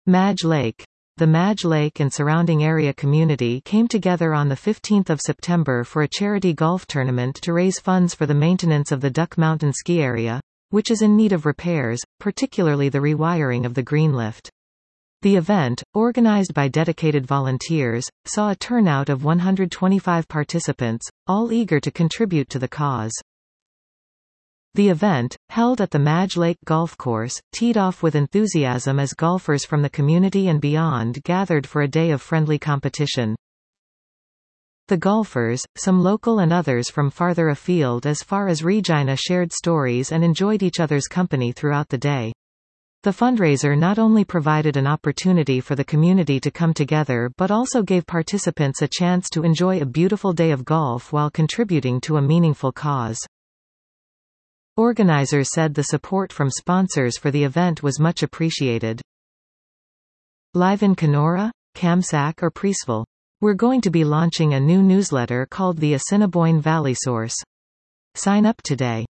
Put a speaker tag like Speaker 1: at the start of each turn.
Speaker 1: Madge Lake. The Madge Lake and surrounding area community came together on 15 September for a charity golf tournament to raise funds for the maintenance of the Duck Mountain ski area, which is in need of repairs, particularly the rewiring of the green lift. The event, organized by dedicated volunteers, saw a turnout of 125 participants, all eager to contribute to the cause. The event, held at the Madge Lake Golf Course, teed off with enthusiasm as golfers from the community and beyond gathered for a day of friendly competition. The golfers, some local and others from farther afield as far as Regina, shared stories and enjoyed each other's company throughout the day. The fundraiser not only provided an opportunity for the community to come together but also gave participants a chance to enjoy a beautiful day of golf while contributing to a meaningful cause. Organizers said the support from sponsors for the event was much appreciated. Live in Kenora, Kamsack or Priestville? We're going to be launching a new newsletter called the Assiniboine Valley Source. Sign up today.